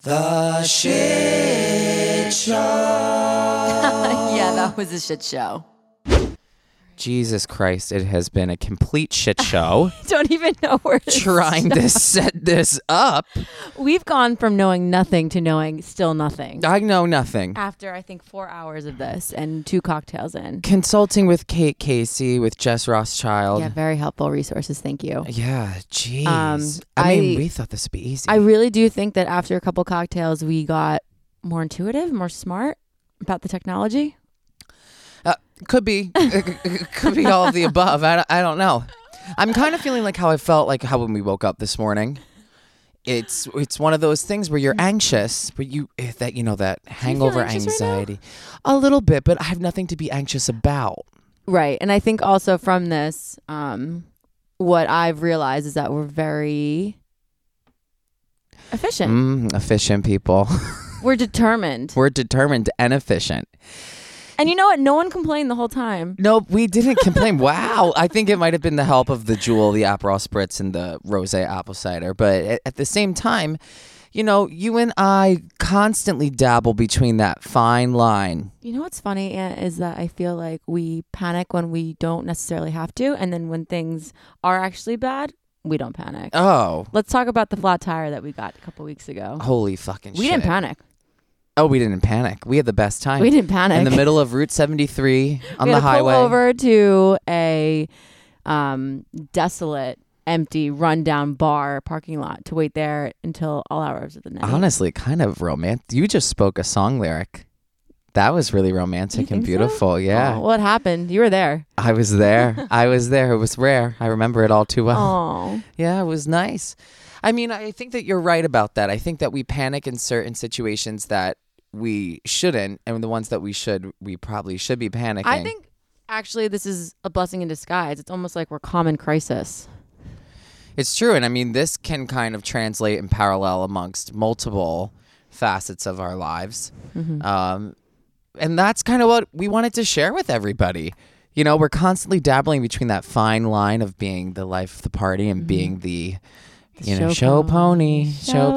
The Shit Show. Yeah, that was a shit show. Jesus Christ, it has been a complete shit show. Don't even know where to trying to set this up. We've gone from knowing nothing to knowing still nothing. I know nothing. After, I think, 4 hours of this and 2 cocktails in. Consulting with Kate Casey, with Jess Rothschild. Yeah, very helpful resources. Thank you. Yeah, jeez. I mean, we thought this would be easy. I really do think that after a couple cocktails, we got more intuitive, more smart about the technology. Could be. It could be all of the above. I don't know. I'm kind of feeling like how I felt like how when we woke up this morning. It's one of those things where you're anxious, but that hangover anxiety. A little bit, but I have nothing to be anxious about. Right. And I think also from this, what I've realized is that we're very efficient. Efficient people. We're determined. We're determined and efficient. And you know what? No one complained the whole time. No, we didn't complain. Wow. I think it might have been the help of the Jewel, the Aperol Spritz, and the Rosé apple cider. But at the same time, you and I constantly dabble between that fine line. You know what's funny is that I feel like we panic when we don't necessarily have to. And then when things are actually bad, we don't panic. Oh. Let's talk about the flat tire that we got a couple weeks ago. Holy fucking shit. We didn't panic. Oh, we didn't panic. We had the best time. We didn't panic. In the middle of Route 73 on the highway. We had to pull over to a desolate, empty, rundown bar parking lot to wait there until all hours of the night. Honestly, kind of romantic. You just spoke a song lyric. That was really romantic and beautiful. So? Yeah. Oh, what happened? You were there. I was there. It was rare. I remember it all too well. Oh. Yeah, it was nice. I mean, I think that you're right about that. I think that we panic in certain situations that we shouldn't, and the ones that we probably should be panicking. I think actually this is a blessing in disguise. It's almost like we're common crisis. It's true, and I mean, this can kind of translate in parallel amongst multiple facets of our lives. Mm-hmm. And that's kind of what we wanted to share with everybody. We're constantly dabbling between that fine line of being the life of the party and being the show pony.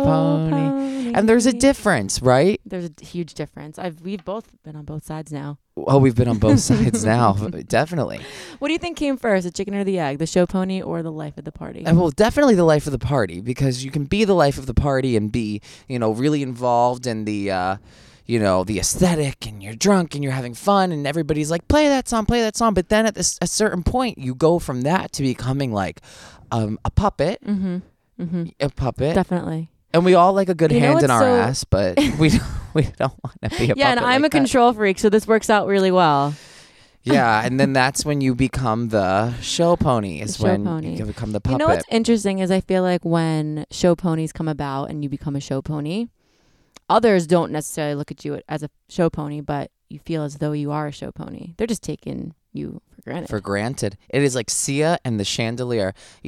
And there's a difference, right? There's a huge difference. We've both been on both sides now. Oh, we've been on both sides now, definitely. What do you think came first, the chicken or the egg, the show pony or the life of the party? Well, definitely the life of the party, because you can be the life of the party and be, really involved in the, the aesthetic, and you're drunk and you're having fun and everybody's like, play that song. But then at a certain point, you go from that to becoming like a puppet. Mm-hmm. Mm-hmm. A puppet. Definitely. And we all like a good hand in our ass, but we don't want to be a puppet. Yeah, and I'm a control freak, so this works out really well. Yeah, and then that's when you become the show pony, you become the puppet. You know what's interesting is I feel like when show ponies come about and you become a show pony, others don't necessarily look at you as a show pony, but you feel as though you are a show pony. They're just taking you for granted. It is like Sia and the Chandelier.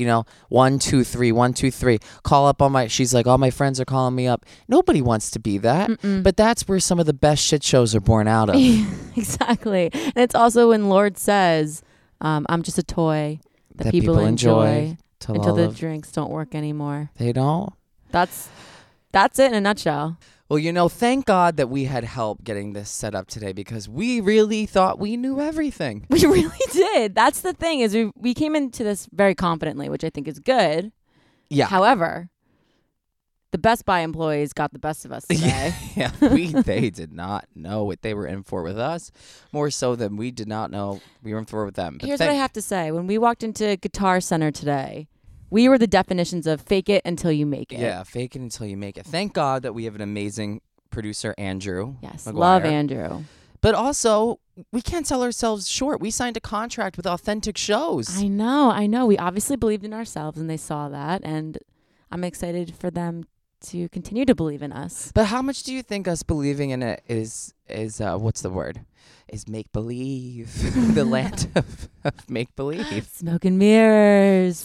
1, 2, 3, 1, 2, 3. Call up she's like, all my friends are calling me up. Nobody wants to be that. Mm-mm. But that's where some of the best shit shows are born out of. Exactly. And it's also when Lorde says, I'm just a toy that people enjoy until the drinks don't work anymore. They don't? That's it in a nutshell. Well, thank God that we had help getting this set up today, because we really thought we knew everything. We really did. That's the thing, is we came into this very confidently, which I think is good. Yeah. However, the Best Buy employees got the best of us today. Yeah, they did not know what they were in for with us, more so than we did not know we were in for with them. But here's what I have to say. When we walked into Guitar Center today, we were the definitions of fake it until you make it. Yeah, fake it until you make it. Thank God that we have an amazing producer, Andrew. Yes, McGuire. love Andrew. But also, we can't sell ourselves short. We signed a contract with Authentic Shows. I know. We obviously believed in ourselves, and they saw that, and I'm excited for them to continue to believe in us. But how much do you think us believing in it is what's the word? Is make-believe. The land of make-believe. Smoke and mirrors.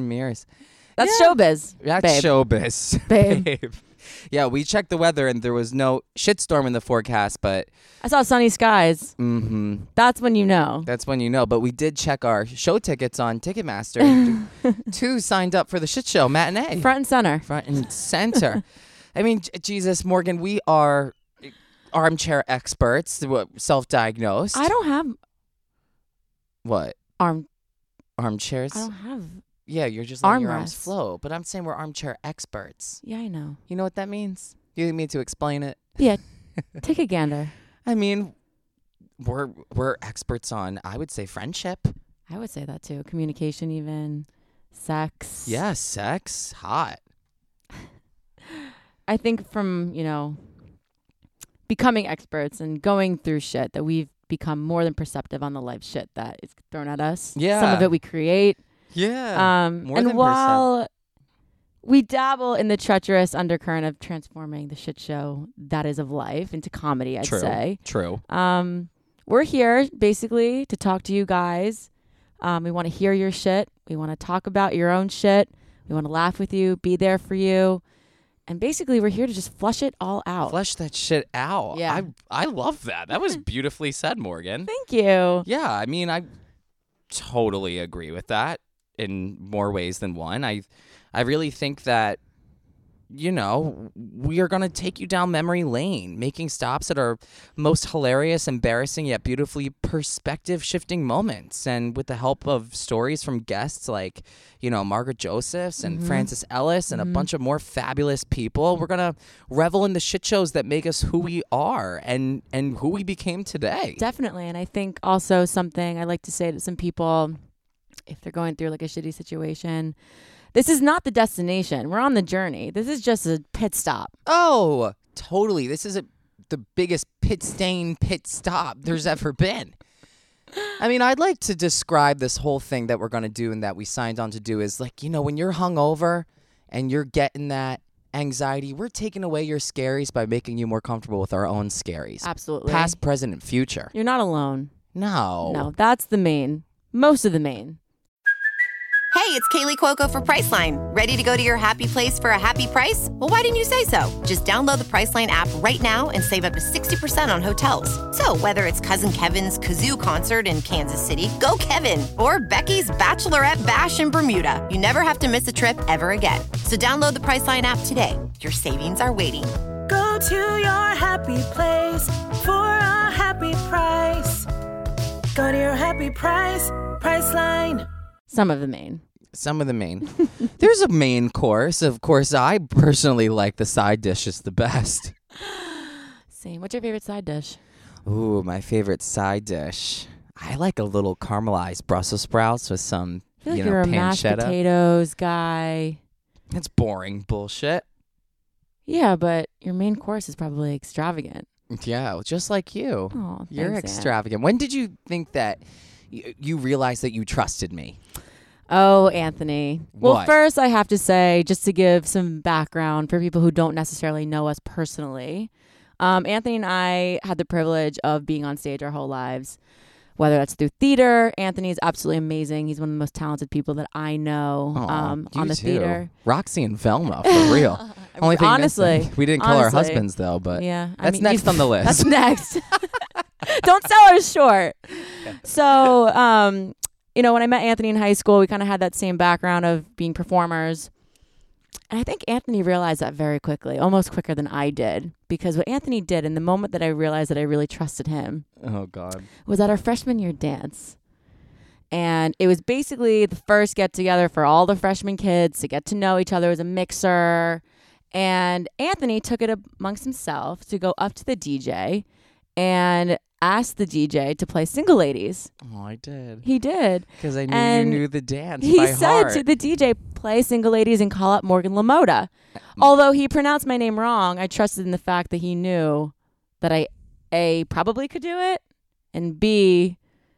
That's showbiz. That's babe. Showbiz. Babe. Yeah, we checked the weather and there was no shitstorm in the forecast, but I saw sunny skies. Mm-hmm. That's when you know. But we did check our show tickets on Ticketmaster. 2 signed up for the shit show matinee. Front and center. I mean, Jesus, Morgan, we are armchair experts, self-diagnosed. I don't have What? Armchairs? I don't have. Yeah, you're just letting your arms Armrests. flow. But I'm saying we're armchair experts. Yeah, I know. You know what that means? You need me to explain it? Yeah, take a gander. I mean, we're experts on, I would say, friendship. I would say that too. Communication, even sex. Yeah, sex, hot. I think from becoming experts and going through shit that we've become more than perceptive on the life shit that is thrown at us. Yeah. Some of it we create. Yeah. And while we dabble in the treacherous undercurrent of transforming the shit show that is of life into comedy, I'd say. True. We're here basically to talk to you guys. We want to hear your shit. We want to talk about your own shit. We want to laugh with you, be there for you. And basically, we're here to just flush it all out. Flesh that shit out. Yeah. I love that. That was beautifully said, Morgan. Thank you. Yeah, I mean, I totally agree with that in more ways than one. I really think that, we are going to take you down memory lane, making stops at our most hilarious, embarrassing, yet beautifully perspective-shifting moments. And with the help of stories from guests like, Margaret Josephs and Francis Ellis and a bunch of more fabulous people, we're going to revel in the shit shows that make us who we are and who we became today. Definitely. And I think also something I like to say to some people, if they're going through like a shitty situation, this is not the destination. We're on the journey. This is just a pit stop. Oh, totally. This is the biggest pit stop there's ever been. I mean, I'd like to describe this whole thing that we're going to do and that we signed on to do is like, when you're hungover and you're getting that anxiety, we're taking away your scaries by making you more comfortable with our own scaries. Absolutely. Past, present, and future. You're not alone. No. That's the main. Most of the main. Hey, it's Kaylee Cuoco for Priceline. Ready to go to your happy place for a happy price? Well, why didn't you say so? Just download the Priceline app right now and save up to 60% on hotels. So whether it's Cousin Kevin's Kazoo Concert in Kansas City, go Kevin, or Becky's Bachelorette Bash in Bermuda, you never have to miss a trip ever again. So download the Priceline app today. Your savings are waiting. Go to your happy place for a happy price. Go to your happy price, Priceline. Some of the main. Some of the main. There's a main course. Of course, I personally like the side dishes the best. Same. What's your favorite side dish? Ooh, my favorite side dish. I like a little caramelized Brussels sprouts with some, I feel like you're a mashed pancetta. potatoes guy. It's boring bullshit. Yeah, but your main course is probably extravagant. Yeah, just like you. Oh, You're thanks, Aunt. extravagant. When did you think that you realized that you trusted me? Oh, Anthony. Well, What? first I have to say, just to give some background for people who don't necessarily know us personally, Anthony and I had the privilege of being on stage our whole lives, whether that's through theater. Anthony's absolutely amazing. He's one of the most talented people that I know Aw, on you the too. theater. Roxy and Velma, for real. Only thing Honestly. missing. We didn't call our Honestly. husbands, though, but Yeah, that's next on the list. That's next. Don't sell her short. So, when I met Anthony in high school, we kind of had that same background of being performers. And I think Anthony realized that very quickly, almost quicker than I did. Because what Anthony did in the moment that I realized that I really trusted him Oh, God. was at our freshman year dance. And it was basically the first get together for all the freshman kids to get to know each other. It was a mixer. And Anthony took it amongst himself to go up to the DJ and asked the DJ to play Single Ladies. Oh, I did. He did. Because I knew And you knew the dance He by said heart. to the DJ, play Single Ladies and call up Morgan LaMotta. Although he pronounced my name wrong, I trusted in the fact that he knew that I, A, probably could do it, and B,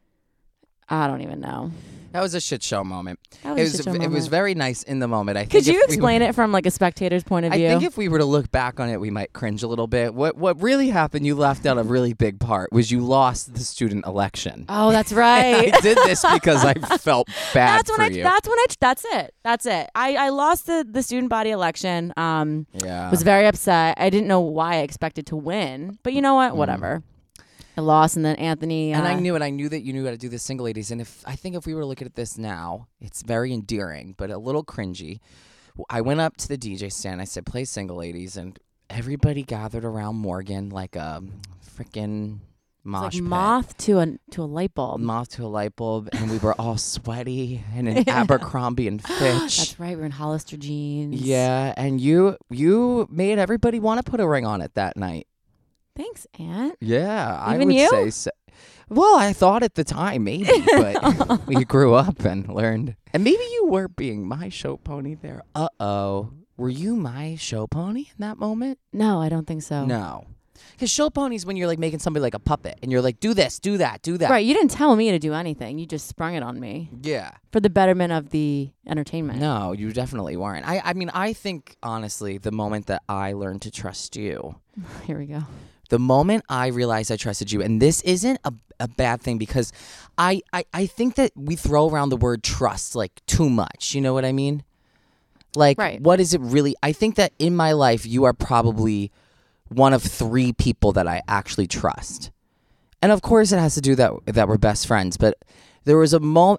I don't even know. That was a shit show moment. That was a shit show It was moment. very nice in the moment. I think Could you if we explain were- it from like a spectator's point of I view? think if we were to look back on it, we might cringe a little bit. What really happened, you left out a really big part, was you lost the student election. Oh, that's right. I did this because I felt bad That's when for I. you. That's it. That's it. I lost the student body election. Yeah. Was very upset. I didn't know why I expected to win, but you know what? Whatever. I lost, and then Anthony. And I knew it. I knew that you knew how to do the Single Ladies. And I think if we were to look at this now, it's very endearing, but a little cringy. I went up to the DJ stand. I said, play Single Ladies. And everybody gathered around Morgan like a freaking mosh It's like pit. moth to a light bulb. Moth to a light bulb. And we were all sweaty and in Abercrombie and Fitch. That's right. We're in Hollister jeans. Yeah. And you made everybody want to put a ring on it that night. Thanks, Aunt. Yeah. I Even would you? say so. Well, I thought at the time, maybe, but we grew up and learned. And maybe you were being my show pony there. Uh-oh. Were you my show pony in that moment? No, I don't think so. No. Because show ponies when you're like making somebody like a puppet and you're like, do this, do that, do that. Right. You didn't tell me to do anything. You just sprung it on me Yeah. for the betterment of the entertainment. No, you definitely weren't. I mean, I think, honestly, the moment that I learned to trust you, Here we go. the moment I realized I trusted you, and this isn't a bad thing because I think that we throw around the word trust like too much. You know what I mean? Like, Right. What is it really? I think that in my life, you are probably one of 3 people that I actually trust. And of course, it has to do that we're best friends. But there was a moment.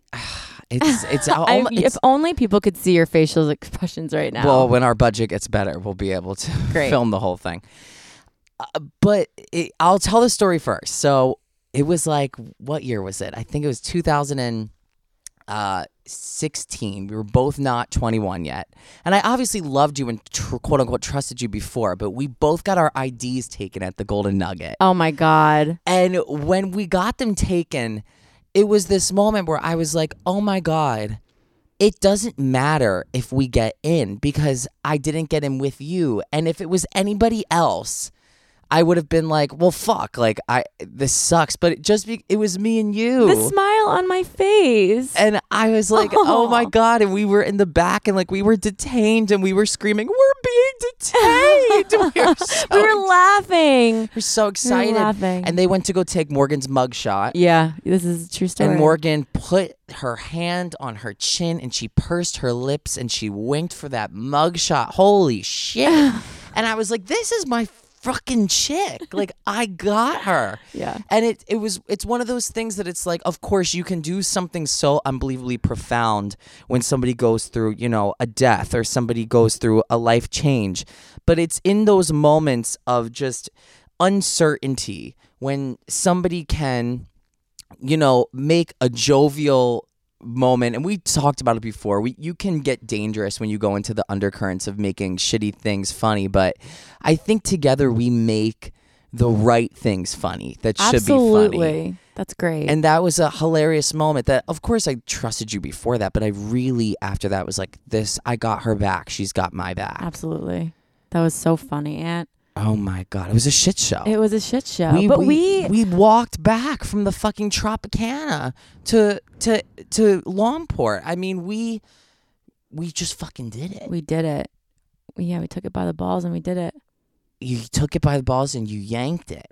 If only people could see your facial expressions right now. Well, when our budget gets better, we'll be able to Great. film the whole thing. But I'll tell the story first. So it was like, what year was it? I think it was 2016. We were both not 21 yet. And I obviously loved you and quote unquote trusted you before, but we both got our IDs taken at the Golden Nugget. oh my God. And when we got them taken, it was this moment where I was like, oh my God, it doesn't matter if we get in because I didn't get in with you. And if it was anybody else, I would have been like, well, fuck, like this sucks. But it was me and you. The smile on my face. And I was like, oh my God. And we were in the back and like we were detained and we were screaming, we're being detained. We were laughing. We're so excited. laughing. And they went to go take Morgan's mugshot. Yeah, this is a true story. And Morgan put her hand on her chin and she pursed her lips and she winked for that mugshot. Holy shit. And I was like, this is my fucking chick. Like, I got her. Yeah. And it's one of those things that it's like, of course, you can do something so unbelievably profound when somebody goes through, a death or somebody goes through a life change. But it's in those moments of just uncertainty when somebody can, make a jovial moment, and we talked about it before, you can get dangerous when you go into the undercurrents of making shitty things funny, but I think together we make the right things funny that should be funny. Absolutely. That's great. And that was a hilarious moment that, of course, I trusted you before that, but I really, after that, was like, I got her back. She's got my back. Absolutely. That was so funny, Aunt. Oh my God. It was a shit show. It was a shit show. We walked back from the fucking Tropicana to Longport. I mean, we just fucking did it. We did it. We took it by the balls and we did it. You took it by the balls and you yanked it.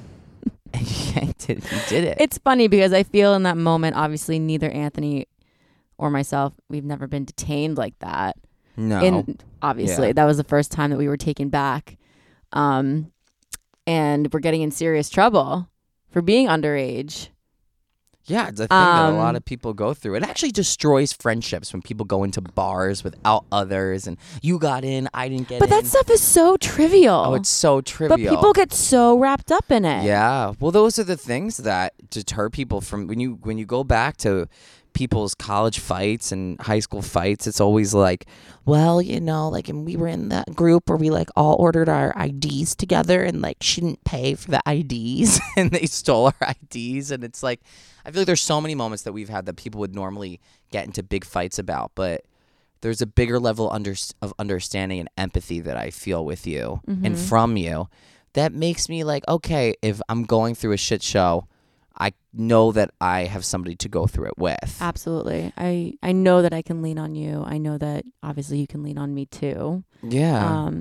And you yanked it. You did it. It's funny because I feel in that moment, obviously, neither Anthony or myself, we've never been detained like that. No. Obviously, Yeah. that was the first time that we were taken back. And we're getting in serious trouble for being underage. Yeah, it's a thing that a lot of people go through. It actually destroys friendships when people go into bars without others and you got in, I didn't get in. But that stuff is so trivial. Oh, it's so trivial. But people get so wrapped up in it. Yeah. Well, those are the things that deter people from when you go back to people's college fights and high school fights. It's always like, well, and we were in that group where we like all ordered our IDs together and like she didn't pay for the IDs and they stole our IDs. And it's like, I feel like there's so many moments that we've had that people would normally get into big fights about, but there's a bigger level of understanding and empathy that I feel with you and from you that makes me like, okay, if I'm going through a shit show, I know that I have somebody to go through it with. Absolutely. I know that I can lean on you. I know that obviously you can lean on me too. Yeah.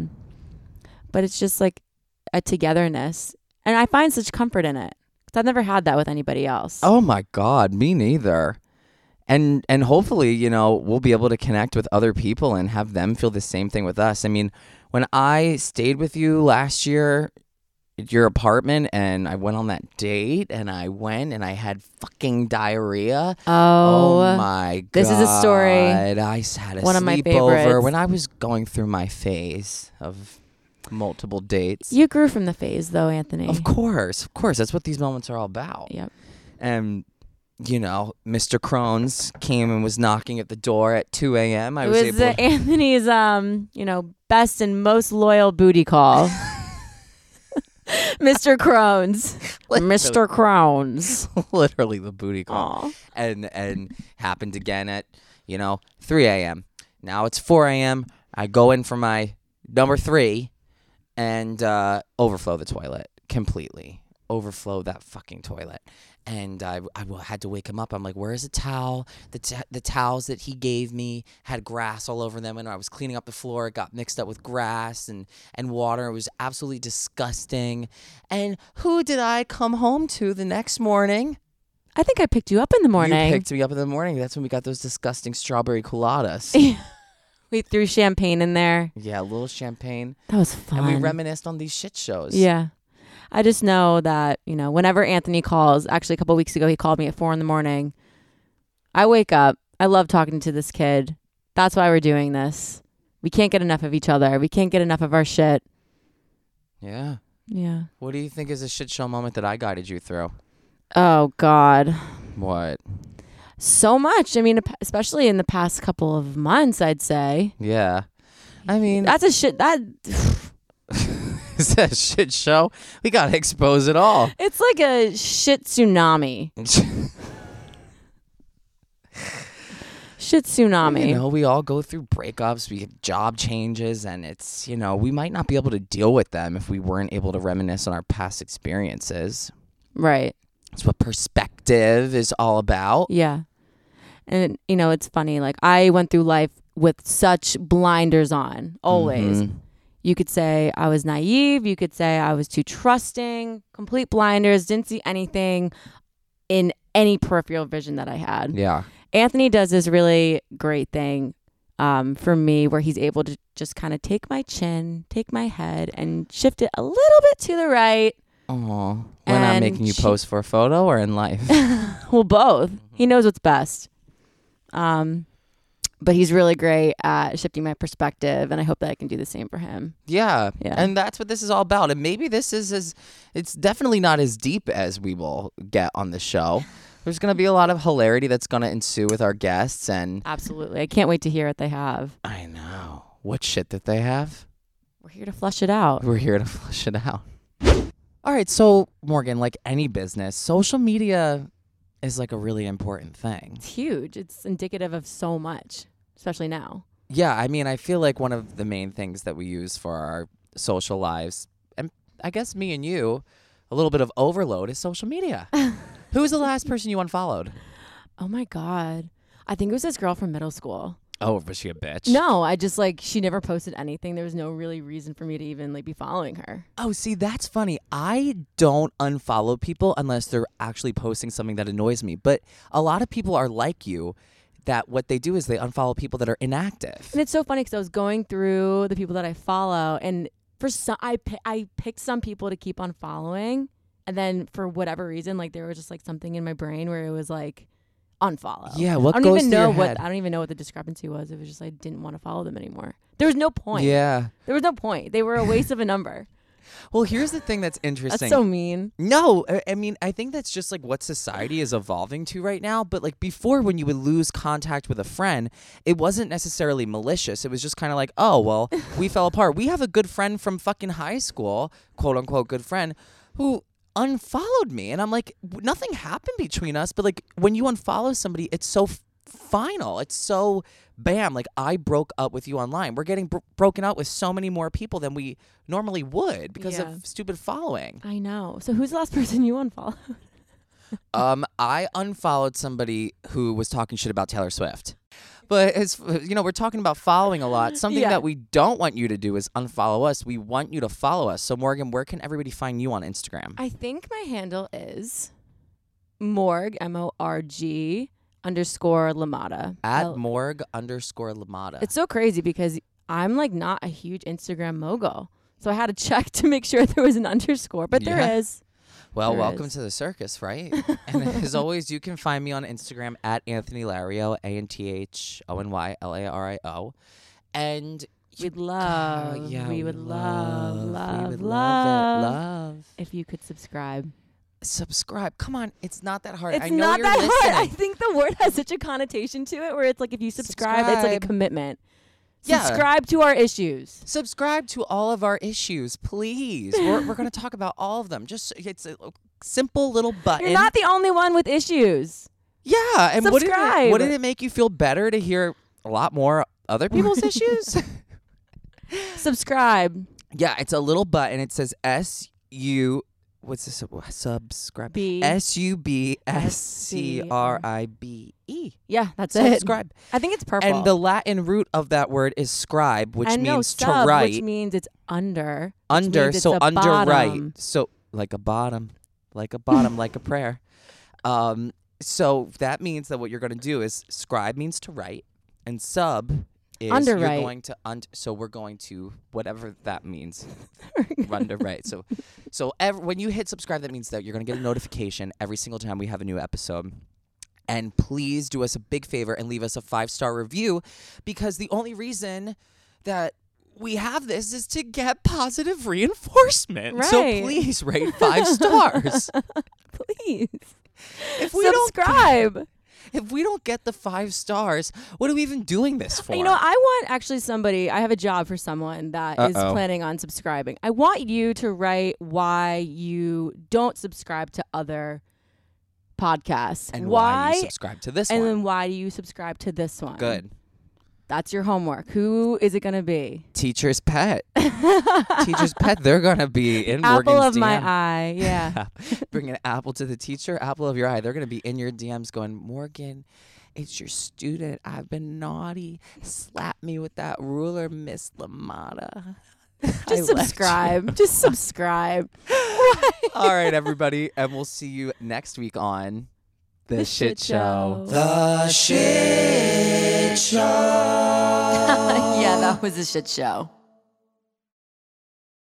But it's just like a togetherness. And I find such comfort in it. Because I've never had that with anybody else. Oh my God, me neither. And hopefully, we'll be able to connect with other people and have them feel the same thing with us. I mean, when I stayed with you last year, your apartment and I went on that date and I went and I had fucking diarrhea. Oh my God. This is a story. I had a One of my sleepover favorites. when I was going through my phase of multiple dates. You grew from the phase, though, Anthony. Of course. That's what these moments are all about. Yep. And, you know, Mr. Crohn's came and was knocking at the door at 2 a.m. It was Anthony's, best and most loyal booty call. Mr. Crohn's. Mr. Crohn's. Literally the booty call. Aw. And happened again at, 3 a.m. Now it's 4 a.m. I go in for my number 3 and overflow the toilet completely. Overflow that fucking toilet. And I had to wake him up. I'm like, where is a towel? The towels that he gave me had grass all over them. And I was cleaning up the floor. It got mixed up with grass and water. It was absolutely disgusting. And who did I come home to the next morning? I think I picked you up in the morning. You picked me up in the morning. That's when we got those disgusting strawberry coladas. We threw champagne in there. Yeah, a little champagne. That was fun. And we reminisced on these shit shows. Yeah. I just know that, whenever Anthony calls, actually a couple weeks ago, he called me at 4 a.m. I wake up. I love talking to this kid. That's why we're doing this. We can't get enough of each other. We can't get enough of our shit. Yeah. Yeah. What do you think is a shit show moment that I guided you through? Oh, God. What? So much. I mean, especially in the past couple of months, I'd say. Yeah. I mean, that's a shit. Is that a shit show? We gotta expose it all. It's like a shit tsunami. Shit tsunami. We all go through breakups, we get job changes, and it's, we might not be able to deal with them if we weren't able to reminisce on our past experiences. Right. That's what perspective is all about. Yeah. And, it's funny. Like, I went through life with such blinders on, always. Mm-hmm. You could say I was naive. You could say I was too trusting, complete blinders, didn't see anything in any peripheral vision that I had. Yeah. Anthony does this really great thing for me where he's able to just kind of take my chin, take my head, and shift it a little bit to the right. Oh, when I'm making you pose for a photo or in life? Well, both. He knows what's best. But he's really great at shifting my perspective, and I hope that I can do the same for him. Yeah. And that's what this is all about. And maybe this is it's definitely not as deep as we will get on the show. There's going to be a lot of hilarity that's going to ensue with our guests. And absolutely. I can't wait to hear what they have. I know. What shit that they have? We're here to flush it out. We're here to flush it out. All right. So, Morgan, like any business, social media is like a really important thing. It's huge. It's indicative of so much, especially now. Yeah, I mean, I feel like one of the main things that we use for our social lives, and I guess me and you, a little bit of overload, is social media. Who was the last person you unfollowed? Oh my God. I think it was this girl from middle school. Oh, was she a bitch? No, I just she never posted anything. There was no really reason for me to even be following her. Oh, see, that's funny. I don't unfollow people unless they're actually posting something that annoys me. But a lot of people are like you, that what they do is they unfollow people that are inactive. And it's so funny because I was going through the people that I follow, and for some, I picked some people to keep on following, and then for whatever reason, there was just something in my brain where it was unfollow. Yeah, what I don't goes even through know your head? I don't even know what the discrepancy was. It was just I didn't want to follow them anymore. There was no point. Yeah. There was no point. They were a waste of a number. Well, here's the thing that's interesting. That's so mean. No, I mean, I think that's just what society is evolving to right now. But before, when you would lose contact with a friend, it wasn't necessarily malicious. It was just kind of oh, well, we fell apart. We have a good friend from fucking high school, quote unquote good friend, who unfollowed me. And I'm nothing happened between us. But when you unfollow somebody, it's so final. It's so bam. I broke up with you online. We're getting broken out with so many more people than we normally would because of stupid following. I know. So who's the last person you unfollowed? I unfollowed somebody who was talking shit about Taylor Swift. But it's, we're talking about following a lot. Something that we don't want you to do is unfollow us. We want you to follow us. So Morgan, where can everybody find you on Instagram? I think my handle is Morg, MORG _Lamada. At Morg _Lamada. It's so crazy because I'm not a huge Instagram mogul. So I had to check to make sure there was an underscore, but Yeah. there is. Well, There welcome is. to the circus, right? And as always, you can find me on Instagram at Anthony Lario, ANTHONYLARIO. And We'd love, we would love if you could subscribe. Subscribe. Come on, it's not that hard. It's I know not you're that listening. hard. I think the word has such a connotation to it where it's like if you subscribe, it's like a Subscribe. commitment. Yeah. Subscribe to our issues. Subscribe to all of our issues, please. We're going to talk about all of them. Just it's a simple little button. You're not the only one with issues. Yeah, and Subscribe. wouldn't it make you feel better to hear a lot more other people's issues? Subscribe. Yeah, it's a little button. It says SU. What's this? Subscribe. B. SUBSCRIBE. Yeah, that's it. Subscribe. I think it's purple. And the Latin root of that word is scribe, which and means no, to sub, write. which means it's under. which Under, means it's so a underwrite. bottom. So like a bottom, like a prayer. So that means that what you're going to do is scribe means to write, and sub is Underwrite. you're going to so we're going to whatever that means. Underwrite. So when you hit subscribe, that means that you're going to get a notification every single time we have a new episode. And please do us a big favor and leave us a 5-star review, because the only reason that we have this is to get positive reinforcement. So Right. please rate 5 stars. Please. If we Subscribe. if we don't get the 5 stars, what are we even doing this for? You know, I want actually somebody, I have a job for someone that is Uh-oh. planning on subscribing. I want you to write why you don't subscribe to other podcasts. and why you subscribe to this and one. then why do you subscribe to this one? Good. That's your homework. Who is it going to be? Teacher's pet. Teacher's pet. They're going to be in Apple Morgan's of my DM. eye. Yeah. Bring an apple to the teacher, apple of your eye. They're going to be in your DMs going, Morgan, it's your student. I've been naughty. Slap me with that ruler, Miss Lamata. Just subscribe. Just subscribe. All right, everybody. And we'll see you next week on The Shit Show. The Shit Show. Yeah, that was a shit show.